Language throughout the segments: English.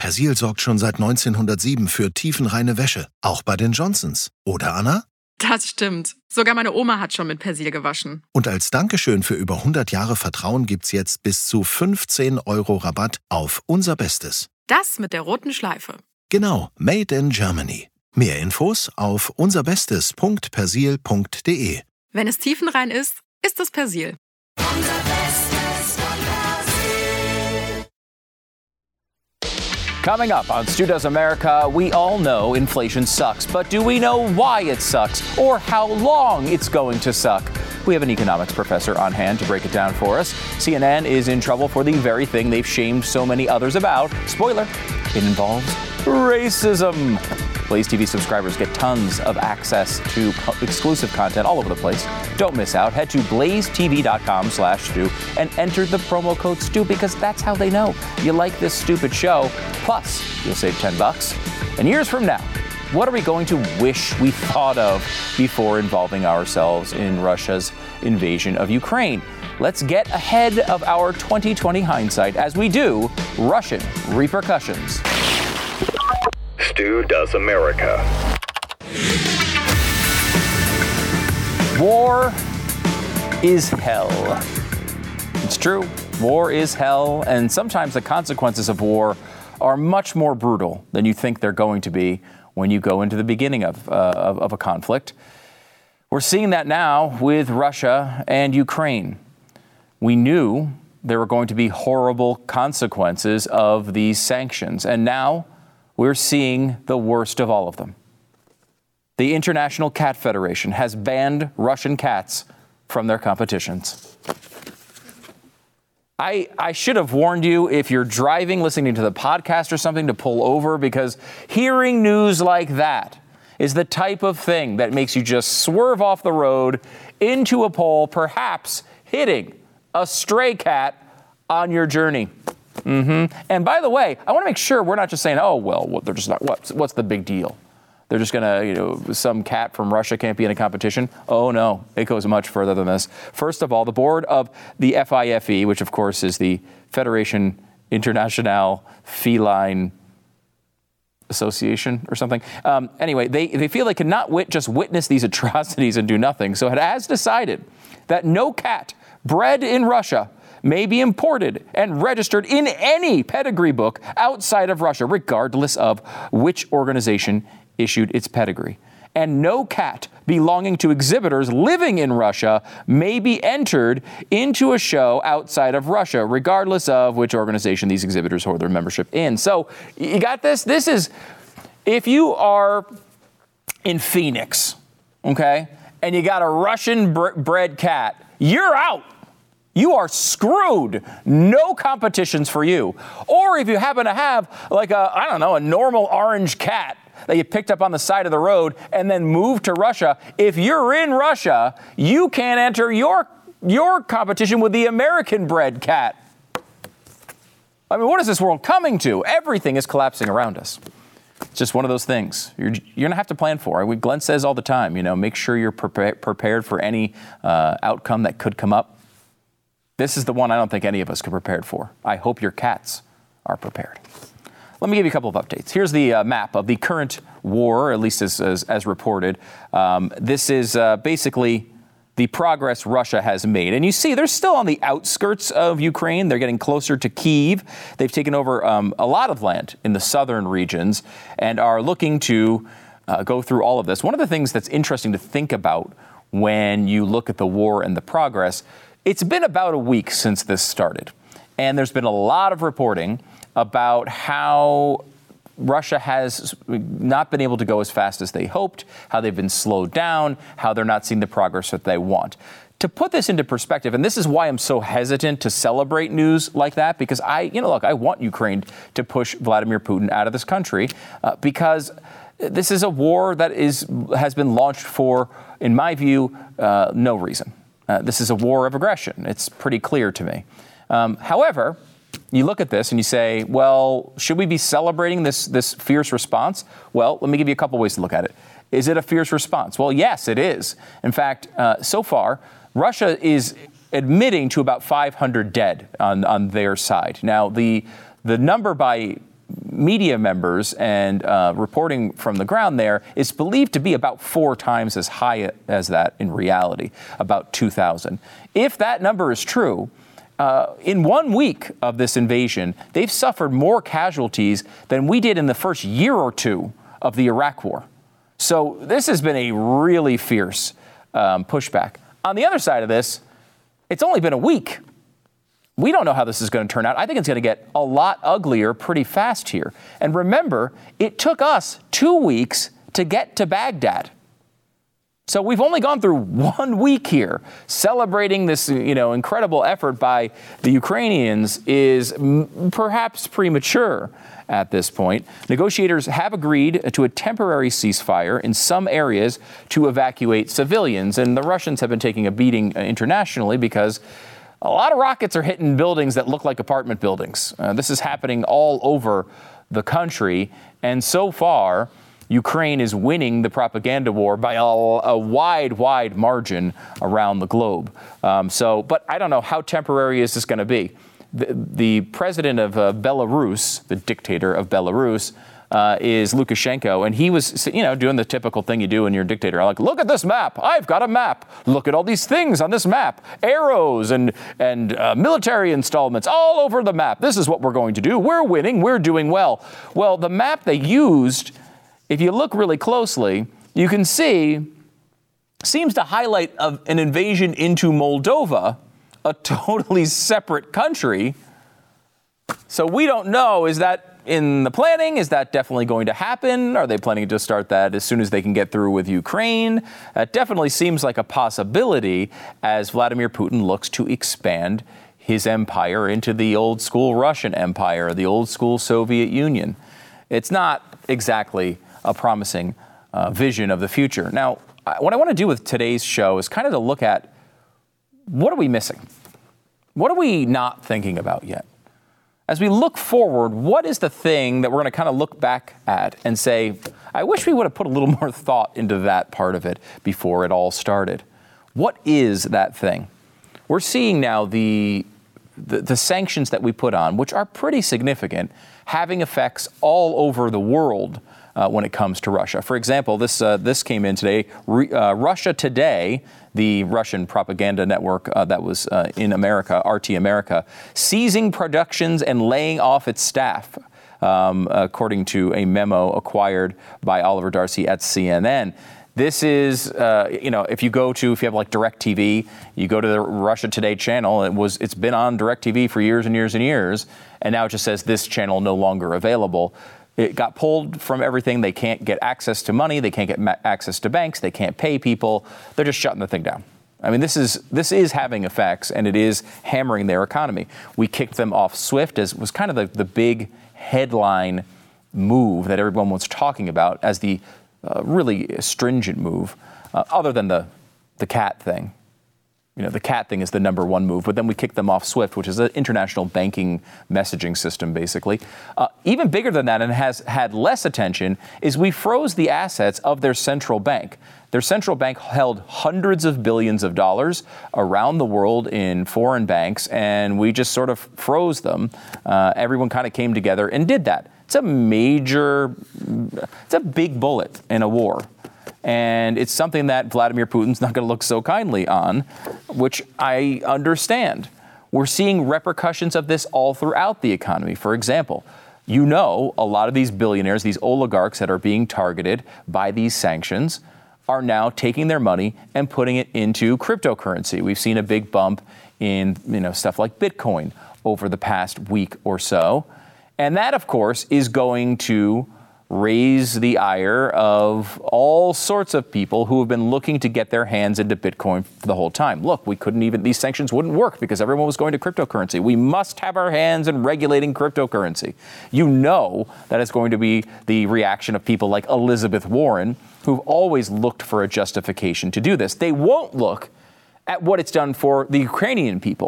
Persil sorgt schon seit 1907 für tiefenreine Wäsche, auch bei den Johnsons. Oder, Anna? Das stimmt. Sogar meine Oma hat schon mit Persil gewaschen. Und als Dankeschön für über 100 Jahre Vertrauen gibt's jetzt bis zu 15 € Rabatt auf unser Bestes. Das mit der roten Schleife. Genau, made in Germany. Mehr Infos auf unserbestes.persil.de. Wenn es tiefenrein ist, ist es Persil. Coming up on Stu Does America, we all know inflation sucks, but do we know why it sucks or how long it's going to suck? We have an economics professor on hand to break it down for us. CNN is in trouble for the very thing they've shamed so many others about. Spoiler, it involves racism. Blaze TV subscribers get tons of access to exclusive content all over the place. Don't miss out. Head to blazetv.com/Stu and enter the promo code Stu because that's how they know you like this stupid show. Plus, you'll save $10. And years from now, what are we going to wish we thought of before involving ourselves in Russia's invasion of Ukraine? Let's get ahead of our 2020 hindsight as we do Russian repercussions. Stu Does America. War is hell. It's true. War is hell, and sometimes the consequences of war are much more brutal than you think they're going to be when you go into the beginning of a conflict. We're seeing that now with Russia and Ukraine. We knew there were going to be horrible consequences of these sanctions, and now we're seeing the worst of all of them. The International Cat Federation has banned Russian cats from their competitions. I should have warned you if you're driving, listening to the podcast or something, to pull over, because hearing news like that is the type of thing that makes you just swerve off the road into a pole, perhaps hitting a stray cat on your journey. And by the way, I want to make sure we're not just saying, oh, well, they're just not, what's the big deal? They're just going to, some cat from Russia can't be in a competition. Oh, no, it goes much further than this. First of all, the board of the FIFE, which of course is the Federation Internationale Feline Association or something. Anyway, they feel they cannot just witness these atrocities and do nothing. So it has decided that no cat bred in Russia may be imported and registered in any pedigree book outside of Russia, regardless of which organization issued its pedigree. And no cat belonging to exhibitors living in Russia may be entered into a show outside of Russia, regardless of which organization these exhibitors hold their membership in. So you got this? This is, if you are in Phoenix, okay, and you got a Russian bred cat, you're out. You are screwed. No competitions for you. Or if you happen to have like a normal orange cat that you picked up on the side of the road and then moved to Russia, if you're in Russia, you can't enter your competition with the American-bred cat. I mean, what is this world coming to? Everything is collapsing around us. It's just one of those things you're going to have to plan for. Glenn says all the time, make sure you're prepared for any outcome that could come up. This is the one I don't think any of us could be prepared for. I hope your cats are prepared. Let me give you a couple of updates. Here's the map of the current war, at least as reported. This is basically the progress Russia has made. And you see they're still on the outskirts of Ukraine. They're getting closer to Kyiv. They've taken over a lot of land in the southern regions and are looking to go through all of this. One of the things that's interesting to think about when you look at the war and the progress, it's been about a week since this started. And there's been a lot of reporting about how Russia has not been able to go as fast as they hoped, how they've been slowed down, how they're not seeing the progress that they want. To put this into perspective, and this is why I'm so hesitant to celebrate news like that, because I want Ukraine to push Vladimir Putin out of this country, because this is a war that has been launched for, in my view, no reason. This is a war of aggression. It's pretty clear to me. However, you look at this and you say, well, should we be celebrating this fierce response? Well, let me give you a couple ways to look at it. Is it a fierce response? Well, yes, it is. In fact, so far, Russia is admitting to about 500 dead on their side. Now, the number by media members and reporting from the ground there is believed to be about 4 times as high as that in reality, about 2,000. If that number is true, in 1 week of this invasion, they've suffered more casualties than we did in the first year or two of the Iraq War. So this has been a really fierce pushback. On the other side of this, it's only been a week. We don't know how this is going to turn out. I think it's going to get a lot uglier pretty fast here. And remember, it took us 2 weeks to get to Baghdad. So we've only gone through 1 week here. Celebrating this, incredible effort by the Ukrainians is perhaps premature at this point. Negotiators have agreed to a temporary ceasefire in some areas to evacuate civilians. And the Russians have been taking a beating internationally because a lot of rockets are hitting buildings that look like apartment buildings. This is happening all over the country. And so far, Ukraine is winning the propaganda war by a wide margin around the globe. But I don't know, how temporary is this going to be? The president of Belarus, the dictator of Belarus, is Lukashenko, and he was, doing the typical thing you do when you're a dictator. Like, look at this map. I've got a map. Look at all these things on this map. Arrows and military installments all over the map. This is what we're going to do. We're winning. We're doing well. Well, the map they used, if you look really closely, you can see, seems to highlight an invasion into Moldova, a totally separate country. So we don't know, is that in the planning? Is that definitely going to happen? Are they planning to start that as soon as they can get through with Ukraine? That definitely seems like a possibility as Vladimir Putin looks to expand his empire into the old school Russian Empire, the old school Soviet Union. It's not exactly a promising vision of the future. Now, what I want to do with today's show is kind of to look at, what are we missing? What are we not thinking about yet? As we look forward, what is the thing that we're going to kind of look back at and say, I wish we would have put a little more thought into that part of it before it all started? What is that thing? We're seeing now the sanctions that we put on, which are pretty significant, having effects all over the world when it comes to Russia. For example, this came in today. Russia Today, the Russian propaganda network that was in America, RT America, seizing productions and laying off its staff, according to a memo acquired by Oliver Darcy at CNN. This is, if you have like DirecTV, you go to the Russia Today channel. It's been on DirecTV for years and years and years, and now it just says this channel no longer available. It got pulled from everything. They can't get access to money. They can't get access to banks. They can't pay people. They're just shutting the thing down. I mean, this is having effects, and it is hammering their economy. We kicked them off SWIFT, as was kind of the big headline move that everyone was talking about as the really stringent move, other than the cat thing. The cat thing is the number one move, but then we kicked them off SWIFT, which is an international banking messaging system, basically. Even bigger than that, and has had less attention, is we froze the assets of their central bank. Their central bank held hundreds of billions of dollars around the world in foreign banks, and we just sort of froze them. Everyone kind of came together and did that. It's a big bullet in a war. And it's something that Vladimir Putin's not going to look so kindly on, which I understand. We're seeing repercussions of this all throughout the economy. For example, a lot of these billionaires, these oligarchs that are being targeted by these sanctions, are now taking their money and putting it into cryptocurrency. We've seen a big bump in stuff like Bitcoin over the past week or so. And that, of course, is going to raise the ire of all sorts of people who have been looking to get their hands into Bitcoin for the whole time. Look, these sanctions wouldn't work because everyone was going to cryptocurrency. We must have our hands in regulating cryptocurrency. That is going to be the reaction of people like Elizabeth Warren, who've always looked for a justification to do this. They won't look at what it's done for the Ukrainian people,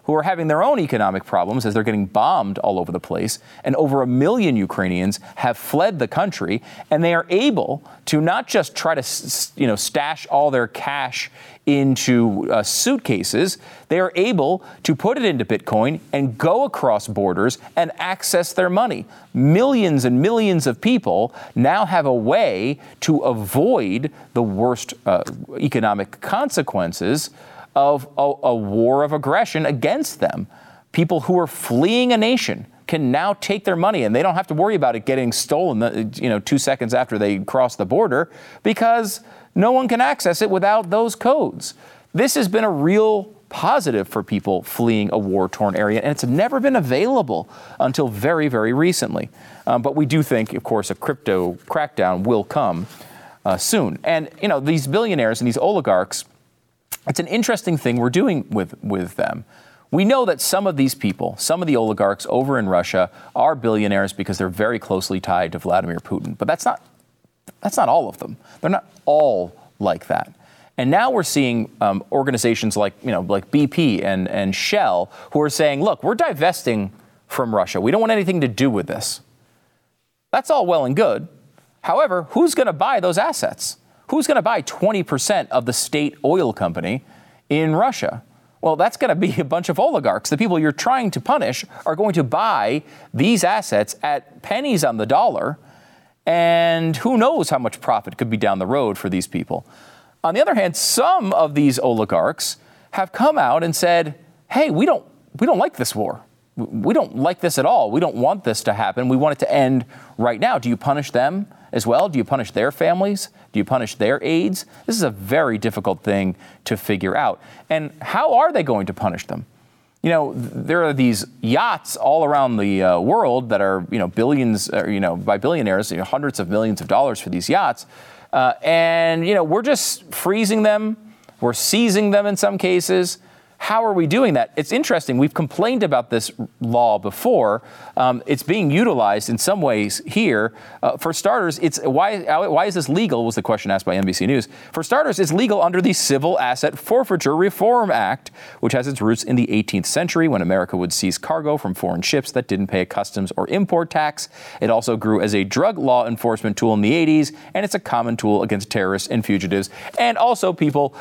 who are having their own economic problems as they're getting bombed all over the place. And over 1 million Ukrainians have fled the country, and they are able to not just try to, stash all their cash into suitcases. They are able to put it into Bitcoin and go across borders and access their money. Millions and millions of people now have a way to avoid the worst economic consequences of a war of aggression against them. People who are fleeing a nation can now take their money, and they don't have to worry about it getting stolen 2 seconds after they cross the border, because no one can access it without those codes. This has been a real positive for people fleeing a war-torn area, and it's never been available until very, very recently. But we do think, of course, a crypto crackdown will come soon. And, these billionaires and these oligarchs, it's an interesting thing we're doing with them. We know that some of these people, some of the oligarchs over in Russia, are billionaires because they're very closely tied to Vladimir Putin. But that's not all of them. They're not all like that. And now we're seeing organizations like BP and Shell who are saying, look, we're divesting from Russia. We don't want anything to do with this. That's all well and good. However, who's going to buy those assets? Who's going to buy 20% of the state oil company in Russia? Well, that's going to be a bunch of oligarchs. The people you're trying to punish are going to buy these assets at pennies on the dollar. And who knows how much profit could be down the road for these people. On the other hand, some of these oligarchs have come out and said, hey, we don't like this war. We don't like this at all. We don't want this to happen. We want it to end right now. Do you punish them as well? Do you punish their families? Do you punish their aides? This is a very difficult thing to figure out. And how are they going to punish them? There are these yachts all around the world that are, billions, by billionaires, hundreds of millions of dollars for these yachts. And we're just freezing them. We're seizing them in some cases. How are we doing that? It's interesting. We've complained about this law before. It's being utilized in some ways here. For starters, why is this legal, was the question asked by NBC News. For starters, it's legal under the Civil Asset Forfeiture Reform Act, which has its roots in the 18th century when America would seize cargo from foreign ships that didn't pay a customs or import tax. It also grew as a drug law enforcement tool in the 80s, and it's a common tool against terrorists and fugitives, and also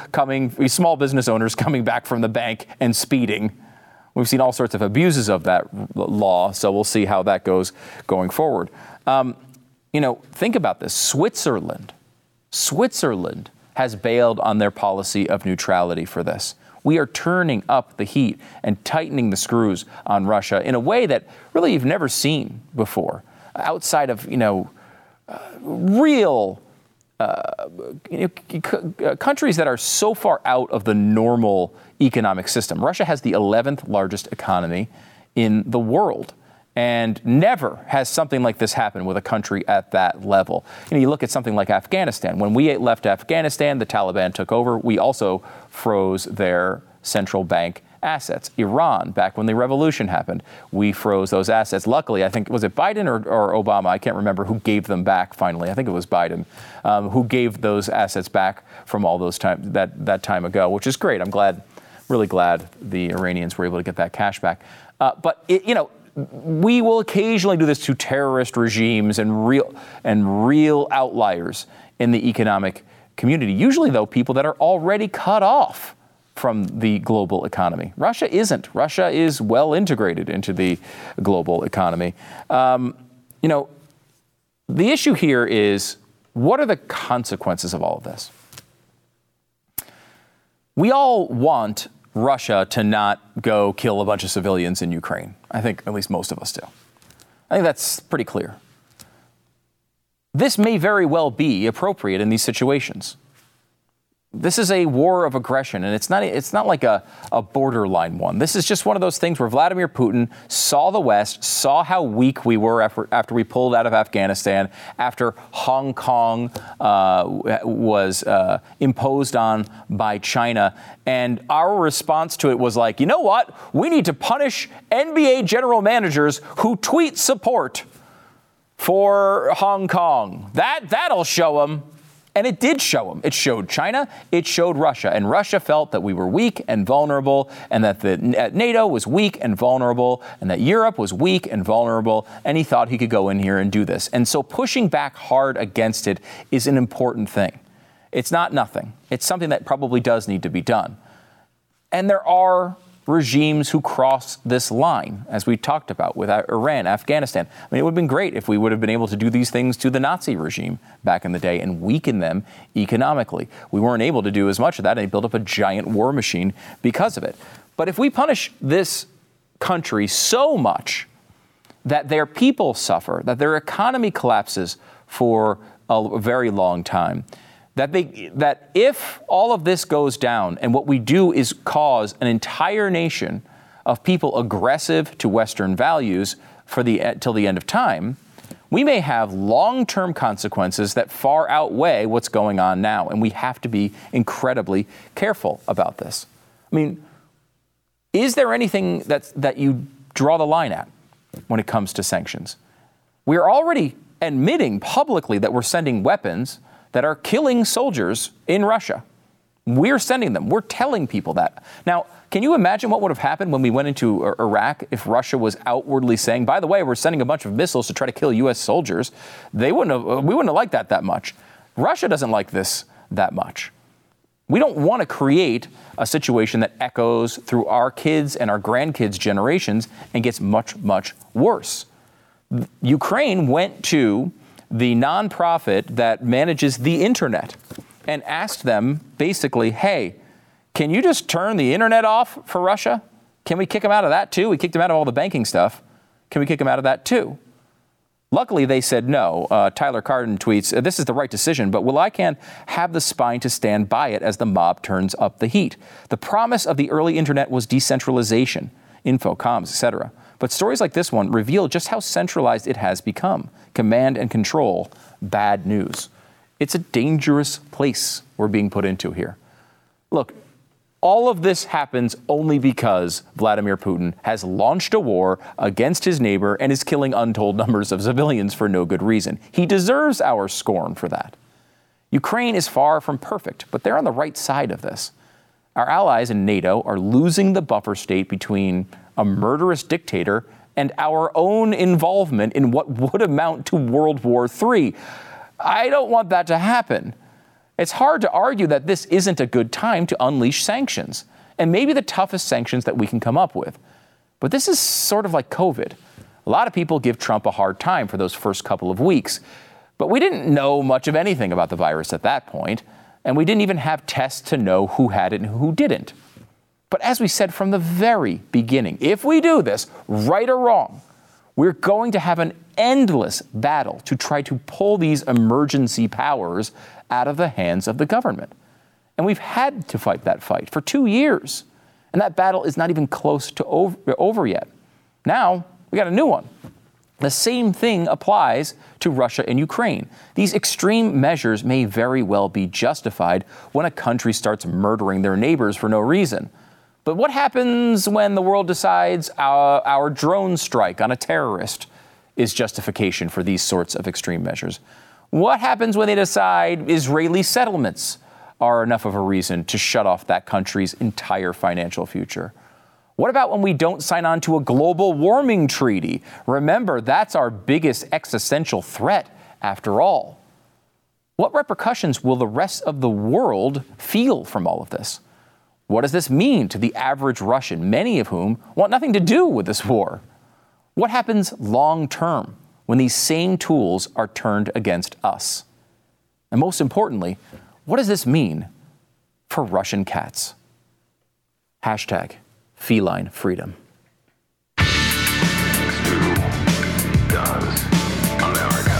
small business owners coming back from the bank and speeding. We've seen all sorts of abuses of that law, so we'll see how that goes going forward. Think about this. Switzerland has bailed on their policy of neutrality for this. We are turning up the heat and tightening the screws on Russia in a way that really you've never seen before, outside of, real countries that are so far out of the normal economic system. Russia has the 11th largest economy in the world, and never has something like this happened with a country at that level. You look at something like Afghanistan. When we left Afghanistan, the Taliban took over. We also froze their central bank assets. Iran, back when the revolution happened, we froze those assets. Luckily, I think, was it Biden or Obama? I can't remember who gave them back finally. I think it was Biden who gave those assets back from all those that time ago, which is great. I'm really glad the Iranians were able to get that cash back. But we will occasionally do this to terrorist regimes and real outliers in the economic community. Usually, though, people that are already cut off from the global economy. Russia isn't. Russia is well integrated into the global economy. The issue here is, what are the consequences of all of this? We all want Russia to not go kill a bunch of civilians in Ukraine. I think at least most of us do. I think that's pretty clear. This may very well be appropriate in these situations. This is a war of aggression, and it's not like a borderline one. This is just one of those things where Vladimir Putin saw the West, saw how weak we were after we pulled out of Afghanistan, after Hong Kong was imposed on by China, and our response to it was like, you know what? We need to punish NBA general managers who tweet support for Hong Kong. That'll show them. And it did show them. It showed China. It showed Russia. And Russia felt that we were weak and vulnerable, and that NATO was weak and vulnerable, and that Europe was weak and vulnerable. And he thought he could go in here and do this. And so pushing back hard against it is an important thing. It's not nothing. It's something that probably does need to be done. And there are regimes who cross this line, as we talked about with Iran, Afghanistan. I mean, it would have been great if we would have been able to do these things to the Nazi regime back in the day and weaken them economically. We weren't able to do as much of that, and they built up a giant war machine because of it. But if we punish this country so much that their people suffer, that their economy collapses for a very long time, that if all of this goes down and what we do is cause an entire nation of people aggressive to Western values till the end of time, we may have long-term consequences that far outweigh what's going on now. And we have to be incredibly careful about this. I mean, is there anything that you draw the line at when it comes to sanctions? We're already admitting publicly that we're sending weapons that are killing soldiers in Russia. We're sending them. We're telling people that. Now, can you imagine what would have happened when we went into Iraq if Russia was outwardly saying, by the way, we're sending a bunch of missiles to try to kill U.S. soldiers? We wouldn't have liked that much. Russia doesn't like this that much. We don't want to create a situation that echoes through our kids' and our grandkids' generations and gets much, much worse. Ukraine went to the nonprofit that manages the internet and asked them basically, hey, can you just turn the internet off for Russia? Can we kick them out of that too? We kicked them out of all the banking stuff. Can we kick them out of that too? Luckily, they said no. Tyler Carden tweets, this is the right decision, but I can't have the spine to stand by it as the mob turns up the heat. The promise of the early internet was decentralization, info, comms, etc. But stories like this one reveal just how centralized it has become. Command and control, bad news. It's a dangerous place we're being put into here. Look, all of this happens only because Vladimir Putin has launched a war against his neighbor and is killing untold numbers of civilians for no good reason. He deserves our scorn for that. Ukraine is far from perfect, but they're on the right side of this. Our allies in NATO are losing the buffer state between a murderous dictator and our own involvement in what would amount to World War III. I don't want that to happen. It's hard to argue that this isn't a good time to unleash sanctions, and maybe the toughest sanctions that we can come up with. But this is sort of like COVID. A lot of people give Trump a hard time for those first couple of weeks, but we didn't know much of anything about the virus at that point, and we didn't even have tests to know who had it and who didn't. But as we said from the very beginning, if we do this, right or wrong, we're going to have an endless battle to try to pull these emergency powers out of the hands of the government. And we've had to fight that fight for 2 years. And that battle is not even close to over yet. Now, we got a new one. The same thing applies to Russia and Ukraine. These extreme measures may very well be justified when a country starts murdering their neighbors for no reason. But what happens when the world decides our drone strike on a terrorist is justification for these sorts of extreme measures? What happens when they decide Israeli settlements are enough of a reason to shut off that country's entire financial future? What about when we don't sign on to a global warming treaty? Remember, that's our biggest existential threat, after all. What repercussions will the rest of the world feel from all of this? What does this mean to the average Russian, many of whom want nothing to do with this war? What happens long term when these same tools are turned against us? And most importantly, what does this mean for Russian cats? Hashtag feline freedom. Stu does America.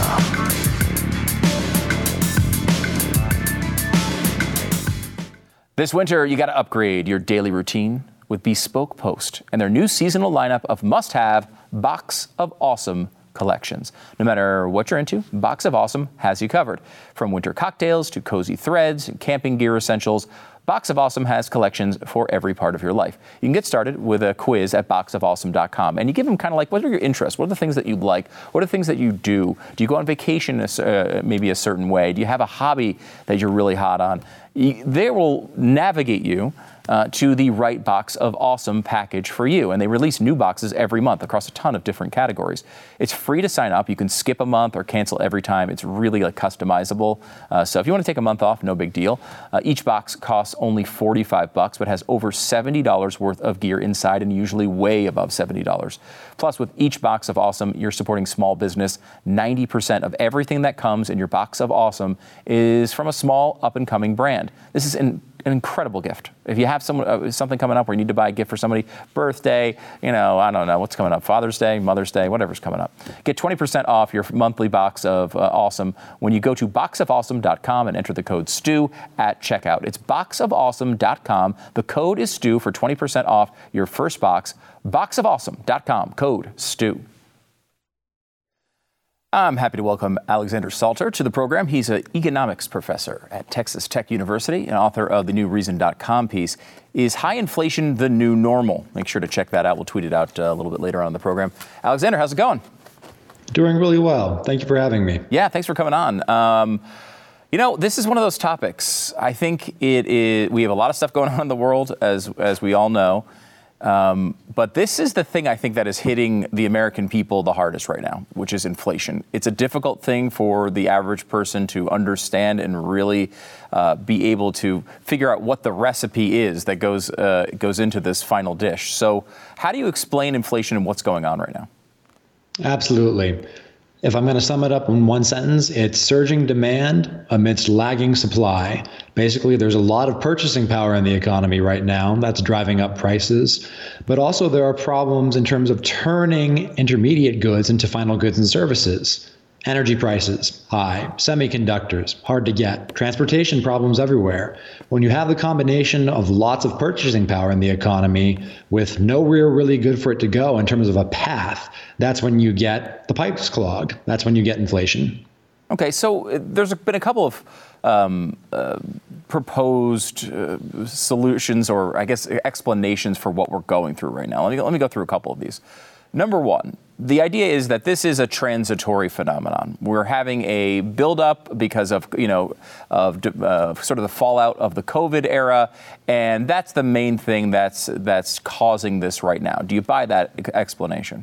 This winter, you got to upgrade your daily routine with Bespoke Post and their new seasonal lineup of must-have Box of Awesome collections. No matter what you're into, Box of Awesome has you covered. From winter cocktails to cozy threads and camping gear essentials, Box of Awesome has collections for every part of your life. You can get started with a quiz at boxofawesome.com, and you give them kind of like, what are your interests? What are the things that you like? What are the things that you do? Do you go on vacation maybe a certain way? Do you have a hobby that you're really hot on? They will navigate you to the right Box of Awesome package for you. And they release new boxes every month across a ton of different categories. It's free to sign up. You can skip a month or cancel every time. It's really customizable. So if you want to take a month off, no big deal. Each box costs only $45, but has over $70 worth of gear inside and usually way above $70. Plus, with each Box of Awesome, you're supporting small business. 90% of everything that comes in your Box of Awesome is from a small up-and-coming brand. This is an incredible gift. If you have something coming up where you need to buy a gift for somebody, birthday, I don't know what's coming up, Father's Day, Mother's Day, whatever's coming up. Get 20% off your monthly Box of Awesome when you go to boxofawesome.com and enter the code STU at checkout. It's boxofawesome.com. The code is STU for 20% off your first box. Boxofawesome.com, code STU. I'm happy to welcome Alexander Salter to the program. He's an economics professor at Texas Tech University and author of the new Reason.com piece, Is High Inflation the New Normal? Make sure to check that out. We'll tweet it out a little bit later on in the program. Alexander, how's it going? Doing really well. Thank you for having me. Yeah, thanks for coming on. This is one of those topics. I think it is. We have a lot of stuff going on in the world, as we all know. But this is the thing I think that is hitting the American people the hardest right now, which is inflation. It's a difficult thing for the average person to understand and really be able to figure out what the recipe is that goes into this final dish. So how do you explain inflation and what's going on right now? Absolutely. If I'm going to sum it up in one sentence, it's surging demand amidst lagging supply. Basically, there's a lot of purchasing power in the economy right now that's driving up prices. But also there are problems in terms of turning intermediate goods into final goods and services. Energy prices, high. Semiconductors, hard to get. Transportation problems everywhere. When you have the combination of lots of purchasing power in the economy with nowhere really good for it to go in terms of a path, that's when you get the pipes clogged. That's when you get inflation. Okay, so there's been a couple of proposed solutions or I guess explanations for what we're going through right now. Let me go through a couple of these. Number one, the idea is that this is a transitory phenomenon. We're having a buildup because of, sort of the fallout of the COVID era, and that's the main thing that's causing this right now. Do you buy that explanation?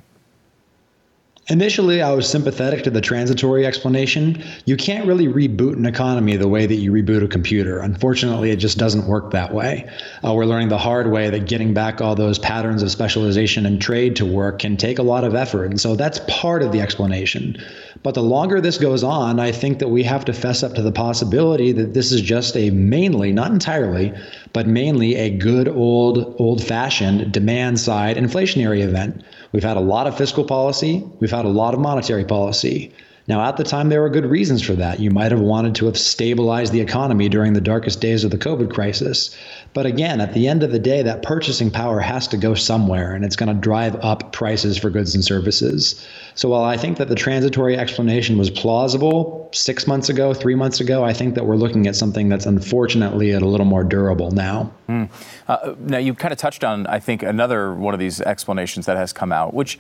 Initially, I was sympathetic to the transitory explanation. You can't really reboot an economy the way that you reboot a computer. Unfortunately, it just doesn't work that way. We're learning the hard way that getting back all those patterns of specialization and trade to work can take a lot of effort. And so that's part of the explanation. But the longer this goes on, I think that we have to fess up to the possibility that this is just a mainly, not entirely, but mainly a good old-fashioned demand-side inflationary event. We've had a lot of fiscal policy. We've had a lot of monetary policy. Now, at the time, there were good reasons for that. You might have wanted to have stabilized the economy during the darkest days of the COVID crisis. But again, at the end of the day, that purchasing power has to go somewhere, and it's going to drive up prices for goods and services. So while I think that the transitory explanation was plausible 6 months ago, 3 months ago, I think that we're looking at something that's unfortunately a little more durable now. Now, you kind of touched on, I think, another one of these explanations that has come out, which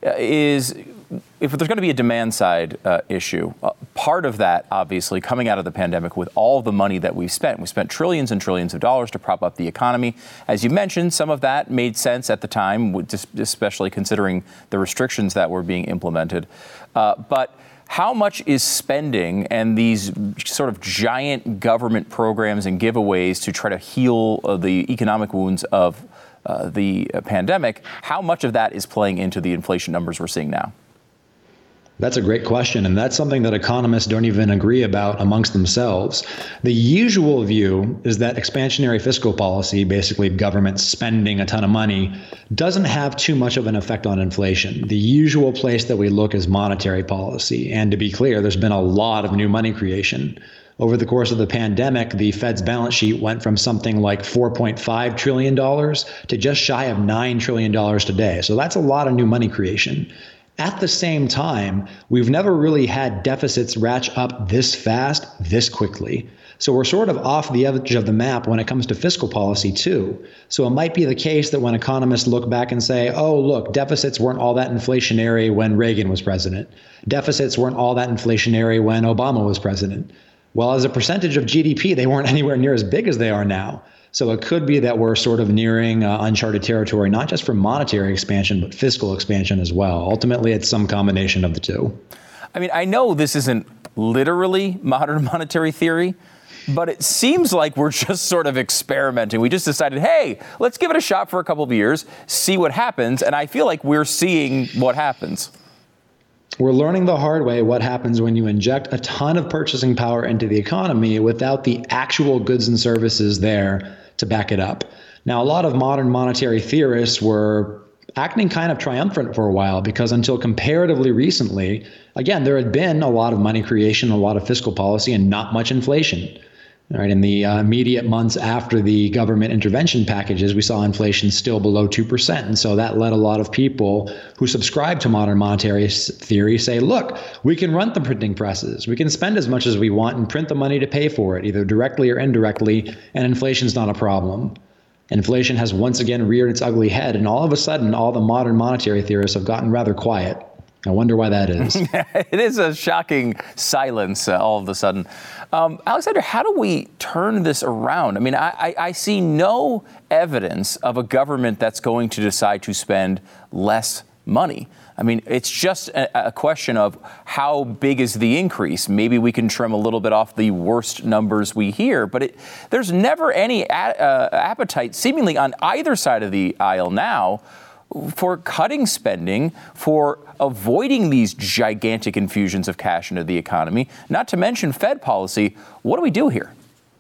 is if there's going to be a demand side issue, part of that, obviously, coming out of the pandemic with all the money that we spent trillions and trillions of dollars to prop up the economy. As you mentioned, some of that made sense at the time, especially considering the restrictions that were being implemented. But how much is spending and these sort of giant government programs and giveaways to try to heal the economic wounds of the pandemic, how much of that is playing into the inflation numbers we're seeing now? That's a great question, and that's something that economists don't even agree about amongst themselves. The usual view is that expansionary fiscal policy, basically government spending a ton of money, doesn't have too much of an effect on inflation. The usual place that we look is monetary policy, and to be clear, there's been a lot of new money creation. Over the course of the pandemic, the Fed's balance sheet went from something like $4.5 trillion to just shy of $9 trillion today. So that's a lot of new money creation. At the same time, we've never really had deficits ratchet up this fast, this quickly. So we're sort of off the edge of the map when it comes to fiscal policy too. So it might be the case that when economists look back and say, oh, look, deficits weren't all that inflationary when Reagan was president. Deficits weren't all that inflationary when Obama was president. Well, as a percentage of GDP, they weren't anywhere near as big as they are now. So it could be that we're sort of nearing uncharted territory, not just for monetary expansion, but fiscal expansion as well. Ultimately, it's some combination of the two. I mean, I know this isn't literally modern monetary theory, but it seems like we're just sort of experimenting. We just decided, hey, let's give it a shot for a couple of years, see what happens. And I feel like we're seeing what happens. We're learning the hard way what happens when you inject a ton of purchasing power into the economy without the actual goods and services there to back it up. Now, a lot of modern monetary theorists were acting kind of triumphant for a while because until comparatively recently, again, there had been a lot of money creation, a lot of fiscal policy, and not much inflation. All right, in the immediate months after the government intervention packages, we saw inflation still below 2%. And so that led a lot of people who subscribe to modern monetary theory say, look, we can run the printing presses. We can spend as much as we want and print the money to pay for it, either directly or indirectly, and inflation's not a problem. Inflation has once again reared its ugly head, and all of a sudden, all the modern monetary theorists have gotten rather quiet. I wonder why that is. It is a shocking silence all of a sudden. Alexander, how do we turn this around? I mean, I see no evidence of a government that's going to decide to spend less money. I mean, it's just a question of how big is the increase. Maybe we can trim a little bit off the worst numbers we hear, but there's never any appetite seemingly on either side of the aisle now for cutting spending, for avoiding these gigantic infusions of cash into the economy, not to mention Fed policy. What do we do here?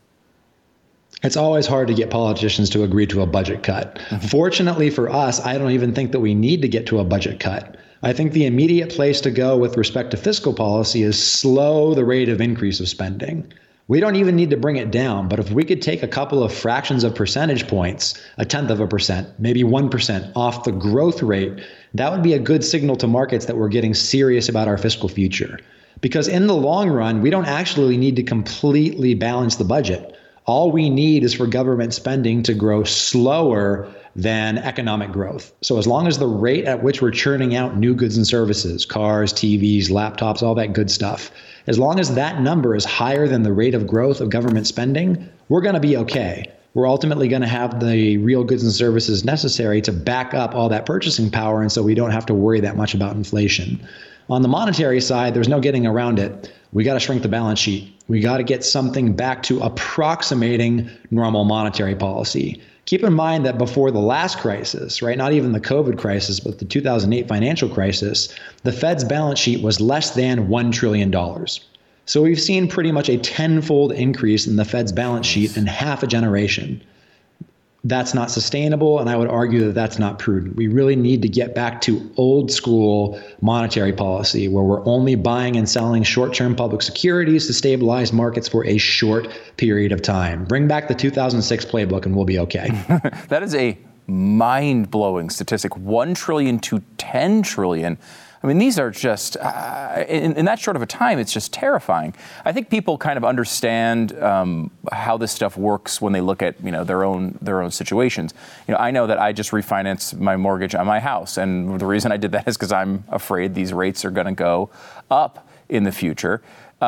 It's always hard to get politicians to agree to a budget cut. Fortunately for us, I don't even think that we need to get to a budget cut. I think the immediate place to go with respect to fiscal policy is slow the rate of increase of spending. We don't even need to bring it down, but if we could take a couple of fractions of percentage points, 0.1%, maybe 1% off the growth rate, that would be a good signal to markets that we're getting serious about our fiscal future. Because in the long run, we don't actually need to completely balance the budget. All we need is for government spending to grow slower than economic growth. So as long as the rate at which we're churning out new goods and services, cars, TVs, laptops, all that good stuff, as long as that number is higher than the rate of growth of government spending, we're going to be okay. We're ultimately going to have the real goods and services necessary to back up all that purchasing power, and so we don't have to worry that much about inflation. On the monetary side, there's no getting around it. We got to shrink the balance sheet. We got to get something back to approximating normal monetary policy. Keep in mind that before the last crisis, right, not even the COVID crisis, but the 2008 financial crisis, the Fed's balance sheet was less than $1 trillion. So we've seen pretty much a tenfold increase in the Fed's balance sheet in half a generation. That's not sustainable, and I would argue that that's not prudent. We really need to get back to old school monetary policy where we're only buying and selling short-term public securities to stabilize markets for a short period of time. Bring back the 2006 playbook and we'll be okay. That is a mind-blowing statistic, 1 trillion to 10 trillion. I mean, these are just, in that short of a time, it's just terrifying. I think people kind of understand how this stuff works when they look at, their own situations. I know that I just refinanced my mortgage on my house, and the reason I did that is because I'm afraid these rates are going to go up in the future.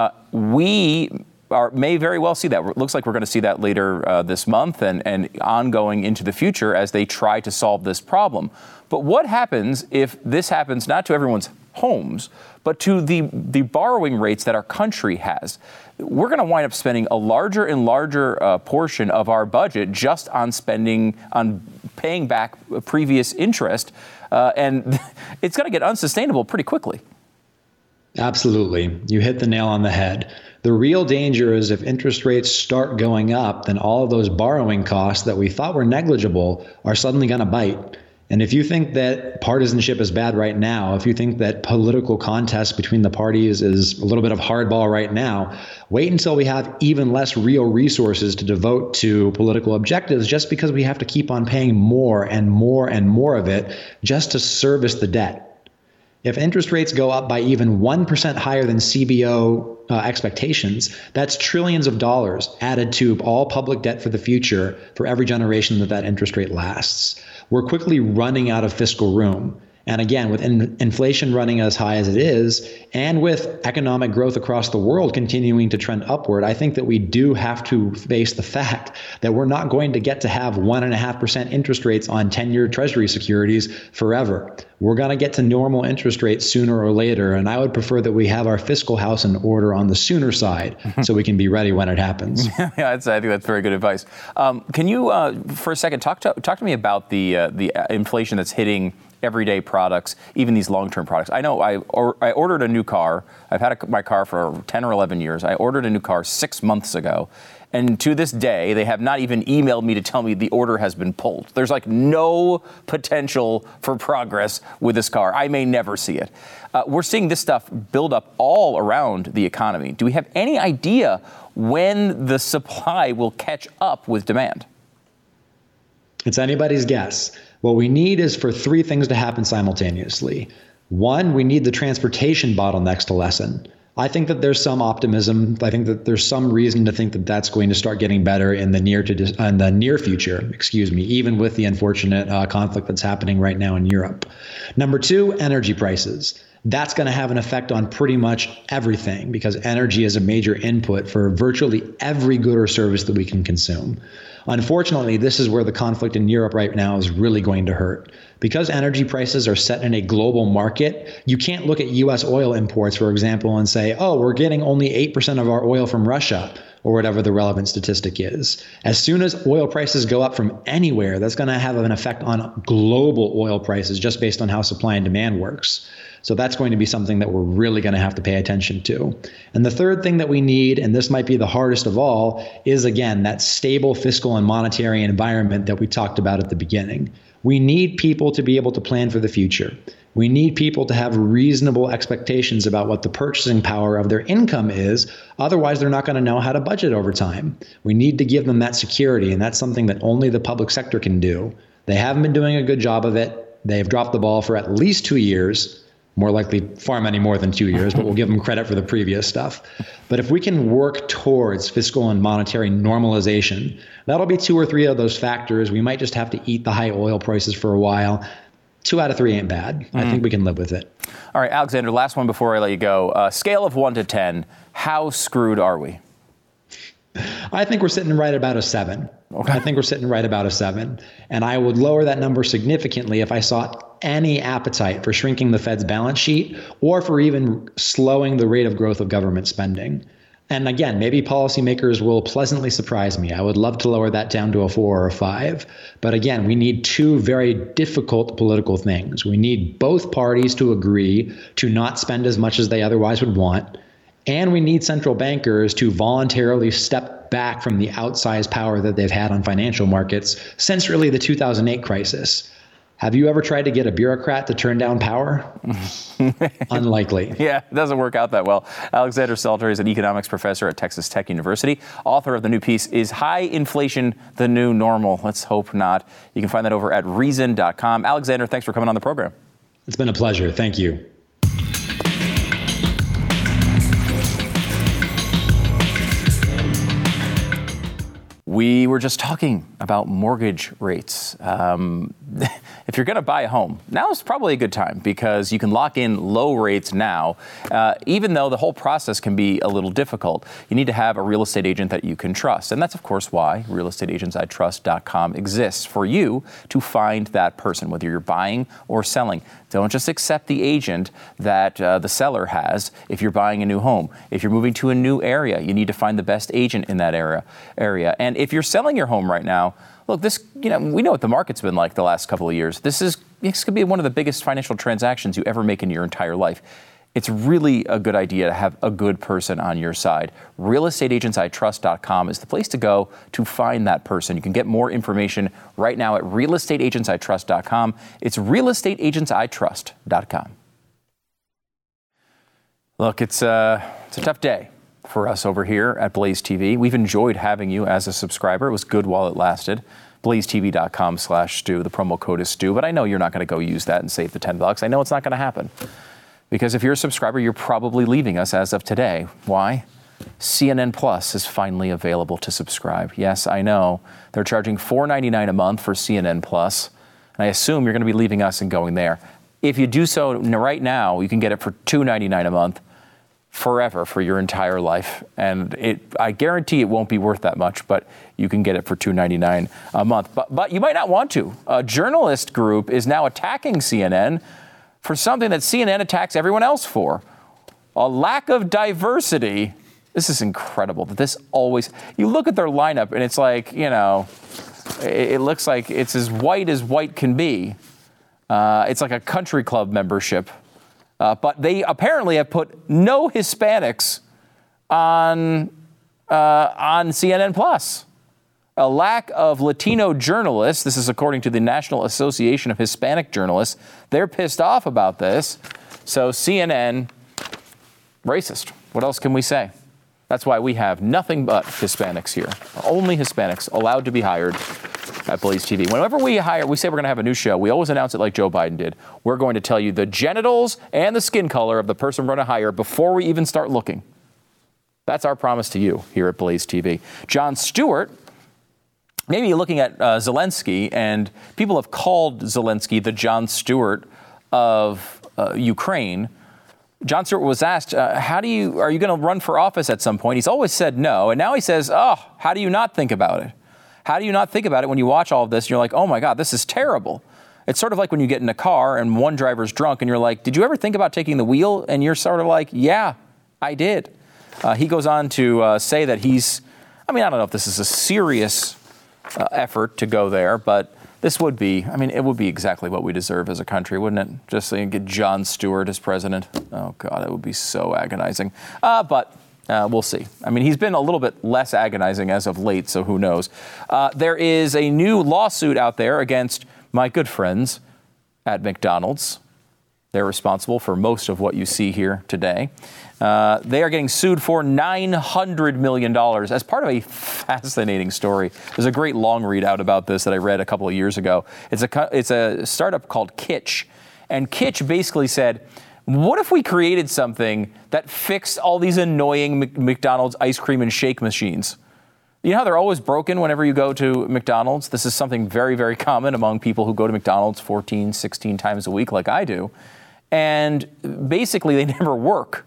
We may very well see that. It looks like we're going to see that later this month and ongoing into the future as they try to solve this problem. But what happens if this happens not to everyone's homes, but to the borrowing rates that our country has? We're going to wind up spending a larger and larger portion of our budget just on paying back previous interest, and it's going to get unsustainable pretty quickly. Absolutely. You hit the nail on the head. The real danger is if interest rates start going up, then all of those borrowing costs that we thought were negligible are suddenly going to bite. And if you think that partisanship is bad right now, if you think that political contest between the parties is a little bit of hardball right now, wait until we have even less real resources to devote to political objectives, just because we have to keep on paying more and more and more of it just to service the debt. If interest rates go up by even 1% higher than CBO expectations, that's trillions of dollars added to all public debt for the future for every generation that interest rate lasts. We're quickly running out of fiscal room. And again, with inflation running as high as it is, and with economic growth across the world continuing to trend upward, I think that we do have to face the fact that we're not going to get to have 1.5% interest rates on 10-year Treasury securities forever. We're going to get to normal interest rates sooner or later, and I would prefer that we have our fiscal house in order on the sooner side so we can be ready when it happens. Yeah, I think that's very good advice. Can you, for a second, talk to me about the inflation that's hitting everyday products, even these long-term products? I know I ordered a new car. I've had my car for 10 or 11 years. I ordered a new car 6 months ago. And to this day, they have not even emailed me to tell me the order has been pulled. There's like no potential for progress with this car. I may never see it. We're seeing this stuff build up all around the economy. Do we have any idea when the supply will catch up with demand? It's anybody's guess. What we need is for three things to happen simultaneously. One, we need the transportation bottlenecks to lessen. I think that there's some optimism. I think that there's some reason to think that that's going to start getting better in the near future, even with the unfortunate conflict that's happening right now in Europe. Number two, energy prices. That's going to have an effect on pretty much everything because energy is a major input for virtually every good or service that we can consume. Unfortunately, this is where the conflict in Europe right now is really going to hurt. Because energy prices are set in a global market, you can't look at U.S. oil imports, for example, and say, oh, we're getting only 8% of our oil from Russia, or whatever the relevant statistic is. As soon as oil prices go up from anywhere, that's going to have an effect on global oil prices just based on how supply and demand works. So that's going to be something that we're really going to have to pay attention to. And the third thing that we need, and this might be the hardest of all, is again, that stable fiscal and monetary environment that we talked about at the beginning. We need people to be able to plan for the future. We need people to have reasonable expectations about what the purchasing power of their income is. Otherwise, they're not going to know how to budget over time. We need to give them that security, and that's something that only the public sector can do. They haven't been doing a good job of it. They've dropped the ball for at least 2 years. More likely far many more than 2 years, but we'll give them credit for the previous stuff. But if we can work towards fiscal and monetary normalization, that'll be 2 or 3 of those factors. We might just have to eat the high oil prices for a while. 2 out of 3 ain't bad. I think we can live with it. All right, Alexander, last one before I let you go. Scale of 1 to 10, how screwed are we? I think we're sitting right about a 7. Okay. I think we're sitting right about a 7. And I would lower that number significantly if I saw any appetite for shrinking the Fed's balance sheet or for even slowing the rate of growth of government spending. And again, maybe policymakers will pleasantly surprise me. I would love to lower that down to a 4 or a 5. But again, we need 2 very difficult political things. We need both parties to agree to not spend as much as they otherwise would want. And we need central bankers to voluntarily step back from the outsized power that they've had on financial markets since really the 2008 crisis. Have you ever tried to get a bureaucrat to turn down power? Unlikely. Yeah, it doesn't work out that well. Alexander Salter is an economics professor at Texas Tech University. Author of the new piece, Is High Inflation the New Normal? Let's hope not. You can find that over at reason.com. Alexander, thanks for coming on the program. It's been a pleasure. Thank you. We were just talking about mortgage rates. If you're going to buy a home, now is probably a good time because you can lock in low rates now, even though the whole process can be a little difficult. You need to have a real estate agent that you can trust. And that's, of course, why realestateagentsitrust.com exists, for you to find that person, whether you're buying or selling. Don't just accept the agent that the seller has if you're buying a new home. If you're moving to a new area, you need to find the best agent in that area. And if you're selling your home right now, look, we know what the market's been like the last couple of years. This could be one of the biggest financial transactions you ever make in your entire life. It's really a good idea to have a good person on your side. Realestateagentsitrust.com is the place to go to find that person. You can get more information right now at realestateagentsitrust.com. It's realestateagentsitrust.com. Look, it's a tough day for us over here at Blaze TV. We've enjoyed having you as a subscriber. It was good while it lasted. BlazeTV.com/Stu. The promo code is Stu, but I know you're not going to go use that and save the $10. I know it's not going to happen. Because if you're a subscriber, you're probably leaving us as of today. Why? CNN Plus is finally available to subscribe. Yes, I know. They're charging $4.99 a month for CNN Plus. And I assume you're going to be leaving us and going there. If you do so right now, you can get it for $2.99 a month forever for your entire life. And I guarantee it won't be worth that much, but you can get it for $2.99 a month. But you might not want to. A journalist group is now attacking CNN for something that CNN attacks everyone else for. A lack of diversity. This is incredible that this always, you look at their lineup and it's like, it looks like it's as white can be. It's like a country club membership. But they apparently have put no Hispanics on CNN Plus. A lack of Latino journalists. This is according to the National Association of Hispanic Journalists. They're pissed off about this. So CNN, racist. What else can we say? That's why we have nothing but Hispanics here. Only Hispanics allowed to be hired at Blaze TV. Whenever we say we're going to have a new show, we always announce it like Joe Biden did. We're going to tell you the genitals and the skin color of the person we're going to hire before we even start looking. That's our promise to you here at Blaze TV. Jon Stewart, maybe you're looking at Zelensky, and people have called Zelensky the Jon Stewart of Ukraine. Jon Stewart was asked, are you going to run for office at some point? He's always said no. And now he says, how do you not think about it? How do you not think about it when you watch all of this and you're like, oh my God, this is terrible? It's sort of like when you get in a car and one driver's drunk and you're like, did you ever think about taking the wheel? And you're sort of like, yeah, I did. He goes on to say that I don't know if this is a serious effort to go there, but this would be, it would be exactly what we deserve as a country, wouldn't it? Just so you get Jon Stewart as president. Oh God, it would be so agonizing. But we'll see. He's been a little bit less agonizing as of late, so who knows? There is a new lawsuit out there against my good friends at McDonald's. They're responsible for most of what you see here today. They are getting sued for $900 million as part of a fascinating story. There's a great long read out about this that I read a couple of years ago. It's a startup called Kitch. And Kitch basically said, what if we created something that fixed all these annoying McDonald's ice cream and shake machines? You know how they're always broken whenever you go to McDonald's? This is something very, very common among people who go to McDonald's 14, 16 times a week like I do. And basically, they never work.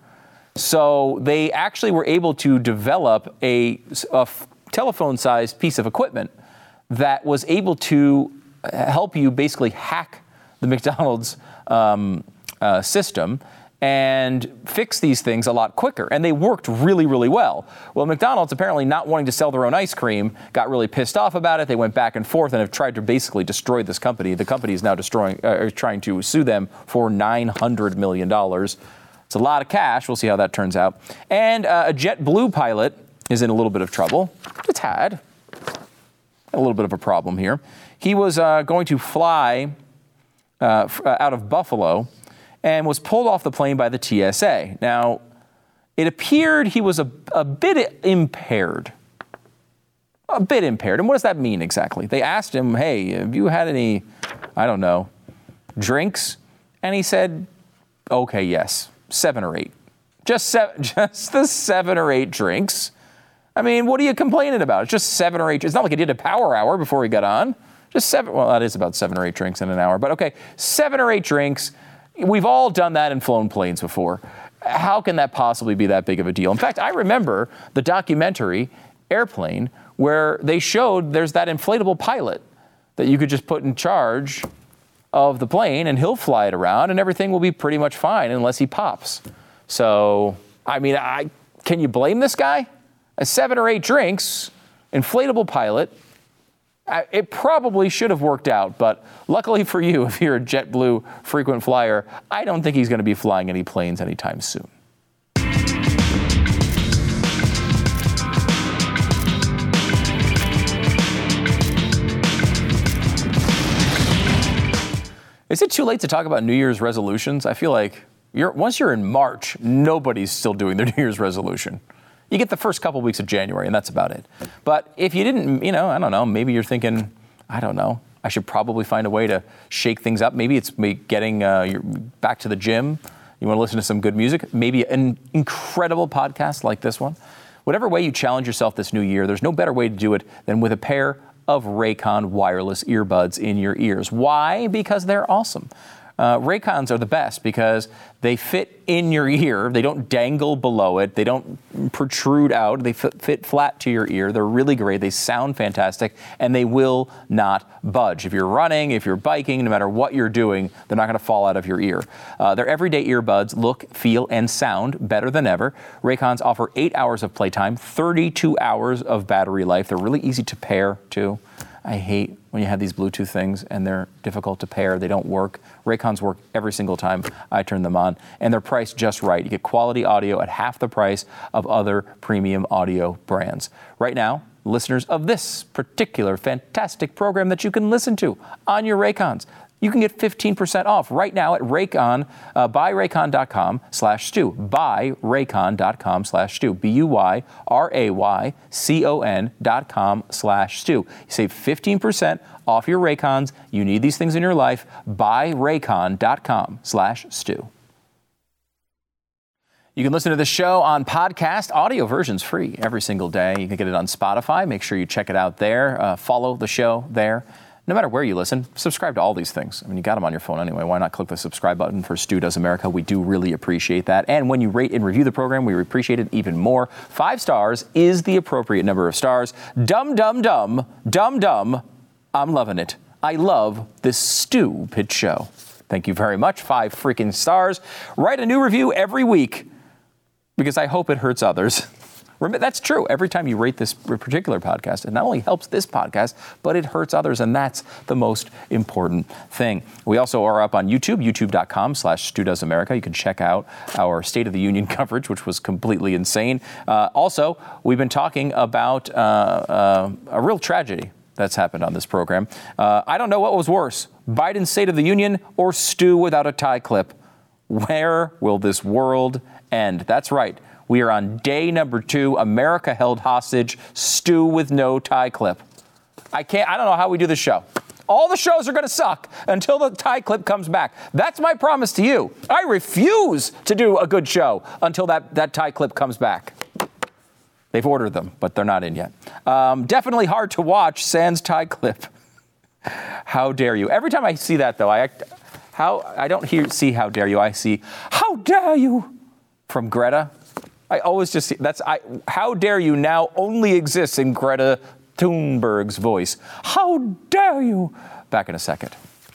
So they actually were able to develop a telephone-sized piece of equipment that was able to help you basically hack the McDonald's system and fix these things a lot quicker. And they worked really, really well. Well, McDonald's, apparently not wanting to sell their own ice cream, got really pissed off about it. They went back and forth and have tried to basically destroy this company. The company is now trying to sue them for $900 million. It's a lot of cash. We'll see how that turns out. And a JetBlue pilot is in a little bit of trouble. It's had a little bit of a problem here. He was going to fly out of Buffalo and was pulled off the plane by the TSA. Now, it appeared he was a bit impaired. A bit impaired. And what does that mean exactly? They asked him, hey, have you had any, drinks? And he said, okay, yes, 7 or 8. Just the 7 or 8 drinks. What are you complaining about? It's just 7 or 8. It's not like he did a power hour before he got on. Just 7. Well, that is about 7 or 8 drinks in an hour. But okay, 7 or 8 drinks. We've all done that and flown planes before. How can that possibly be that big of a deal? In fact, I remember the documentary Airplane where they showed there's that inflatable pilot that you could just put in charge of the plane and he'll fly it around and everything will be pretty much fine unless he pops. So, can you blame this guy? 7 or 8 drinks, inflatable pilot. It probably should have worked out, but luckily for you, if you're a JetBlue frequent flyer, I don't think he's going to be flying any planes anytime soon. Is it too late to talk about New Year's resolutions? I feel like once you're in March, nobody's still doing their New Year's resolution. You get the first couple weeks of January, and that's about it. But if you didn't, I don't know, maybe you're thinking, I should probably find a way to shake things up. Maybe it's getting back to the gym, You want to listen to some good music, maybe an incredible podcast like this one. Whatever way you challenge yourself this new year, there's no better way to do it than with a pair of Raycon wireless earbuds in your ears. Why? Because they're awesome. Raycons are the best because they fit in your ear. They don't dangle below it. They don't protrude out. They fit flat to your ear. They're really great. They sound fantastic, and they will not budge. If you're running, if you're biking, no matter what you're doing, they're not going to fall out of your ear. Their everyday earbuds look, feel, and sound better than ever. Raycons offer 8 hours of playtime, 32 hours of battery life. They're really easy to pair, too. I hate when you have these Bluetooth things and they're difficult to pair. They don't work. Raycons work every single time I turn them on, and they're priced just right. You get quality audio at half the price of other premium audio brands. Right now, listeners of this particular fantastic program that you can listen to on your Raycons, you can get 15% off right now at Raycon, buyraycon.com/Stu, buyraycon.com/Stu, buyraycon.com/Stu. You save 15% off your Raycons. You need these things in your life. buyraycon.com/Stu. You can listen to the show on podcast. Audio version's free every single day. You can get it on Spotify. Make sure you check it out there. Follow the show there. No matter where you listen, subscribe to all these things. I mean, you got them on your phone anyway. Why not click the subscribe button for Stu Does America? We do really appreciate that. And when you rate and review the program, we appreciate it even more. 5 stars is the appropriate number of stars. Dumb, dumb, dumb, dumb, dumb. I'm loving it. I love this stupid show. Thank you very much. 5 freaking stars. Write a new review every week because I hope it hurts others. That's true. Every time you rate this particular podcast, it not only helps this podcast, but it hurts others, and that's the most important thing. We also are up on YouTube, youtube.com/Stu Does America. You can check out our State of the Union coverage, which was completely insane. Also, we've been talking about a real tragedy that's happened on this program. I don't know what was worse, Biden's State of the Union or Stu without a tie clip. Where will this world end? That's right. We are on day number 2, America held hostage, Stu with no tie clip. I don't know how we do the show. All the shows are going to suck until the tie clip comes back. That's my promise to you. I refuse to do a good show until that tie clip comes back. They've ordered them, but they're not in yet. Definitely hard to watch, sans tie clip. How dare you? Every time I see that, though, I don't see how dare you. I see, how dare you, from Greta. I always just see, how dare you now only exists in Greta Thunberg's voice. How dare you? Back in a second.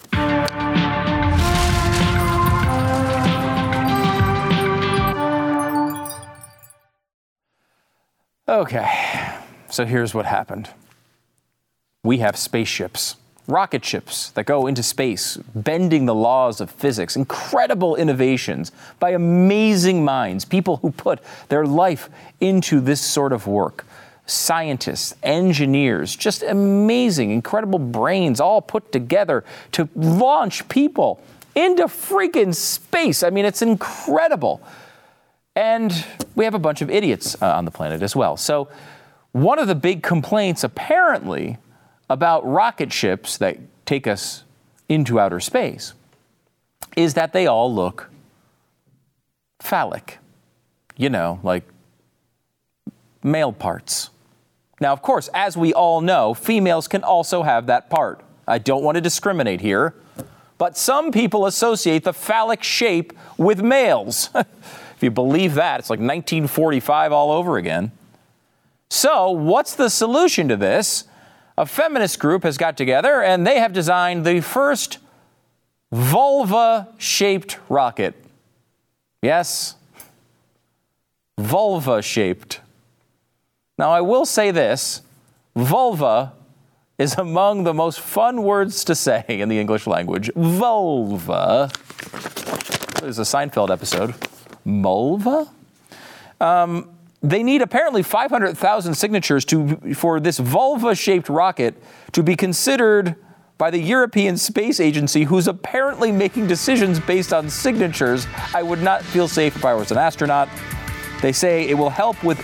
Okay, so here's what happened. We have spaceships, rocket ships that go into space, bending the laws of physics, incredible innovations by amazing minds, people who put their life into this sort of work. Scientists, engineers, just amazing, incredible brains all put together to launch people into freaking space. I mean, it's incredible. And we have a bunch of idiots on the planet as well. So one of the big complaints, apparently, about rocket ships that take us into outer space is that they all look phallic. You know, like male parts. Now, of course, as we all know, females can also have that part. I don't want to discriminate here, but some people associate the phallic shape with males. If you believe that, it's like 1945 all over again. So, what's the solution to this? A feminist group has got together and they have designed the first vulva-shaped rocket. Yes, vulva-shaped. Now, I will say this, vulva is among the most fun words to say in the English language. Vulva. There's a Seinfeld episode. Mulva? They need apparently 500,000 signatures for this vulva-shaped rocket to be considered by the European Space Agency, who's apparently making decisions based on signatures. I would not feel safe if I was an astronaut. They say it will help with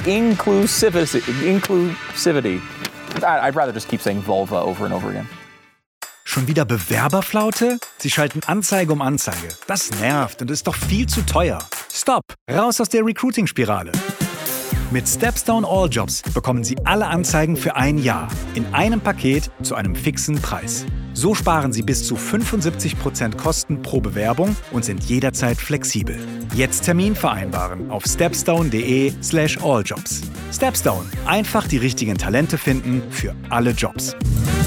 inclusivity. I'd rather just keep saying vulva over and over again. Schon wieder Bewerberflaute? Sie schalten Anzeige um Anzeige. Das nervt und ist doch viel zu teuer. Stopp! Raus aus der Recruiting-Spirale. Mit StepStone All Jobs bekommen Sie alle Anzeigen für ein Jahr in einem Paket zu einem fixen Preis. So sparen Sie bis zu 75% Kosten pro Bewerbung und sind jederzeit flexibel. Jetzt Termin vereinbaren auf stepstone.de/alljobs. StepStone. Einfach die richtigen Talente finden für alle Jobs.